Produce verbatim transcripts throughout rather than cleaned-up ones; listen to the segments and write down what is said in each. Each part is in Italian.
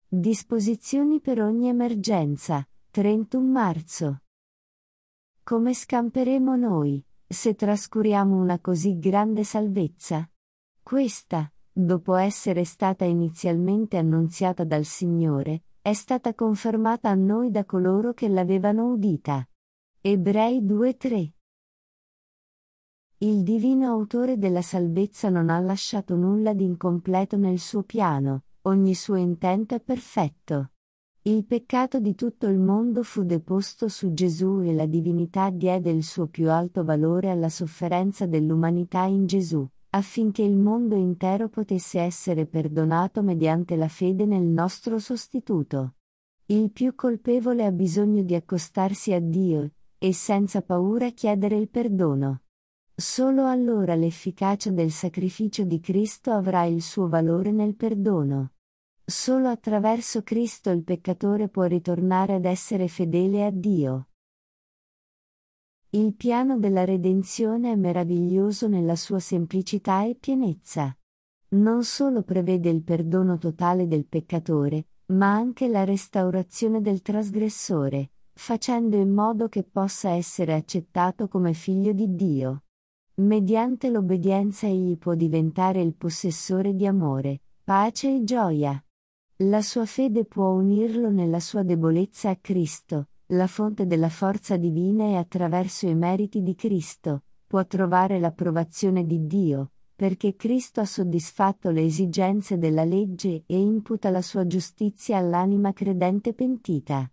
Disposizioni per ogni emergenza, trentuno marzo. Come scamperemo noi, se trascuriamo una così grande salvezza? Questa, dopo essere stata inizialmente annunziata dal Signore, è stata confermata a noi da coloro che l'avevano udita. Ebrei due tre. Il divino autore della salvezza non ha lasciato nulla di incompleto nel suo piano, ogni suo intento è perfetto. Il peccato di tutto il mondo fu deposto su Gesù e la divinità diede il suo più alto valore alla sofferenza dell'umanità in Gesù, affinché il mondo intero potesse essere perdonato mediante la fede nel nostro sostituto. Il più colpevole ha bisogno di accostarsi a Dio, e senza paura chiedere il perdono. Solo allora l'efficacia del sacrificio di Cristo avrà il suo valore nel perdono. Solo attraverso Cristo il peccatore può ritornare ad essere fedele a Dio. Il piano della redenzione è meraviglioso nella sua semplicità e pienezza. Non solo prevede il perdono totale del peccatore, ma anche la restaurazione del trasgressore, facendo in modo che possa essere accettato come figlio di Dio. Mediante l'obbedienza egli può diventare il possessore di amore, pace e gioia. La sua fede può unirlo nella sua debolezza a Cristo, la fonte della forza divina, e attraverso i meriti di Cristo, può trovare l'approvazione di Dio, perché Cristo ha soddisfatto le esigenze della legge e imputa la sua giustizia all'anima credente pentita.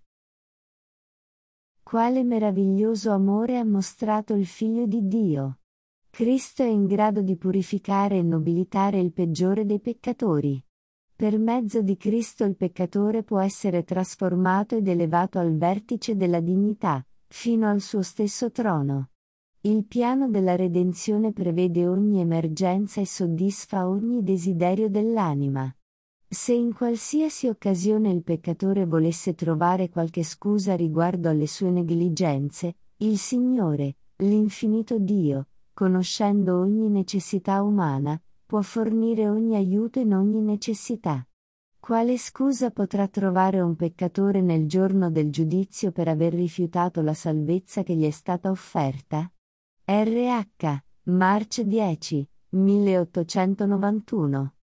Quale meraviglioso amore ha mostrato il Figlio di Dio! Cristo è in grado di purificare e nobilitare il peggiore dei peccatori. Per mezzo di Cristo il peccatore può essere trasformato ed elevato al vertice della dignità, fino al suo stesso trono. Il piano della redenzione prevede ogni emergenza e soddisfa ogni desiderio dell'anima. Se in qualsiasi occasione il peccatore volesse trovare qualche scusa riguardo alle sue negligenze, il Signore, l'infinito Dio, conoscendo ogni necessità umana, può fornire ogni aiuto in ogni necessità. Quale scusa potrà trovare un peccatore nel giorno del giudizio per aver rifiutato la salvezza che gli è stata offerta? R H. March dieci, milleottocentonovantuno